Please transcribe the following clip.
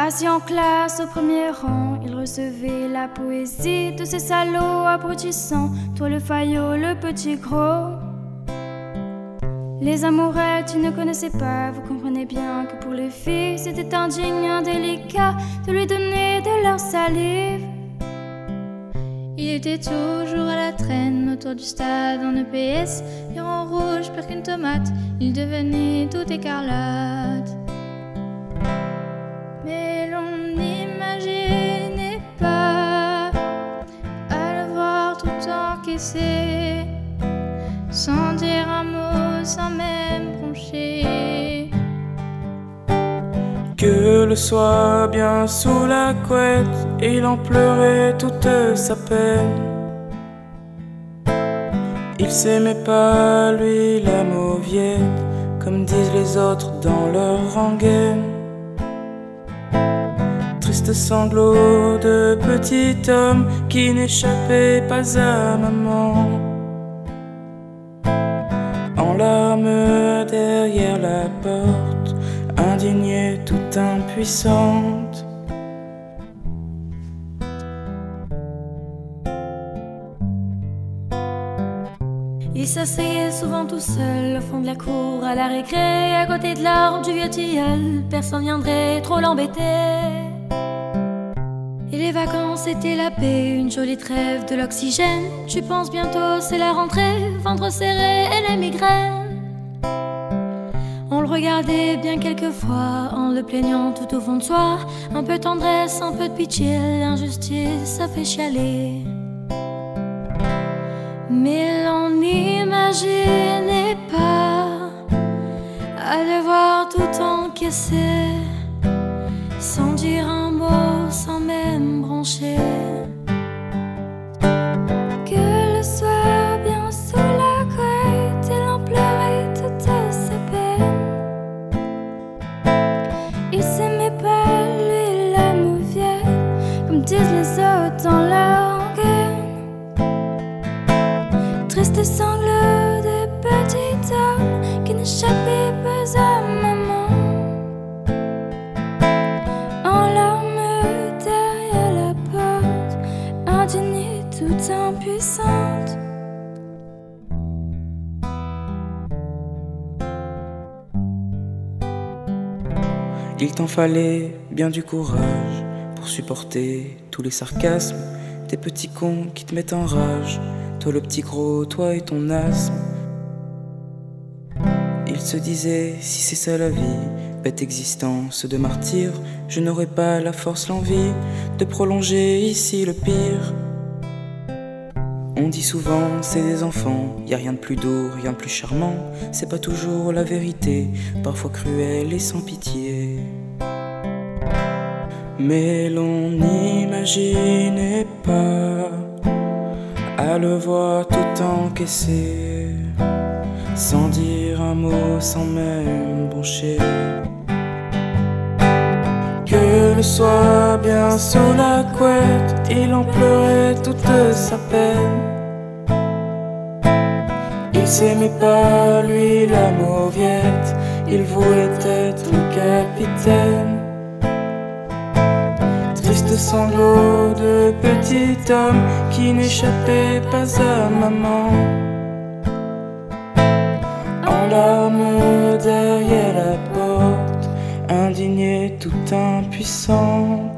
Assis en classe au premier rang, il recevait la poésie de ces salauds abrutissants. Toi le faillot, le petit gros. Les amourettes, tu ne connaissais pas, vous comprenez bien que pour les filles, c'était indigne, indélicat de lui donner de leur salive. Il était toujours à la traîne autour du stade en EPS, et en rouge pire qu'une tomate, il devenait tout écarlate. Mais l'on n'imaginait pas à le voir tout encaissé, sans dire un mot, sans même broncher. Que le soir bien sous la couette, il en pleurait toute sa peine. Il s'aimait pas, lui, la mauviette, comme disent les autres dans leur rengaine. Triste sanglot de petit homme qui n'échappait pas à maman, en larmes derrière la porte, indignée, toute impuissante. Il s'asseyait souvent tout seul au fond de la cour à la récré, à côté de l'arbre du vieux tilleul. Personne viendrait trop l'embêter. Et les vacances étaient la paix, une jolie trêve de l'oxygène. Tu penses bientôt c'est la rentrée, ventre serré et les migraines. On le regardait bien quelquefois en le plaignant tout au fond de soi. Un peu de tendresse, un peu de pitié, l'injustice ça fait chialer. Mais l'on n'imaginait pas à le voir tout encaisser, sans dire un mot, sans même broncher. Que le soir bien sous la couette, il en pleurait toute sa peine. Il s'aimait pas, lui, la mauviette, comme disent les autres dans leur rengaine. Triste sanglot de petit homme qui n'échappait pas à maman, en larmes derrière la porte, indignée, toute impuissante. Il t'en fallait bien du courage pour supporter tous les sarcasmes des petits cons qui te mettent en rage. Toi le petit gros, toi et ton asthme. Il se disait, si c'est ça la vie, bête existence de martyr, je n'aurais pas la force, l'envie de prolonger ici le pire. On dit souvent, c'est des enfants, y a rien de plus doux, rien de plus charmant. C'est pas toujours la vérité, parfois cruelle et sans pitié. Mais l'on n'imaginait pas à le voir tout encaisser, sans dire un mot, sans même broncher. Que le soir bien sous la couette, il en pleurait toute sa peine. Il s'aimait pas, lui, la mauviette, il voulait être le capitaine. Triste sanglot de petit homme qui n'échappait pas à maman, en larmes derrière la porte, indignée, toute impuissante.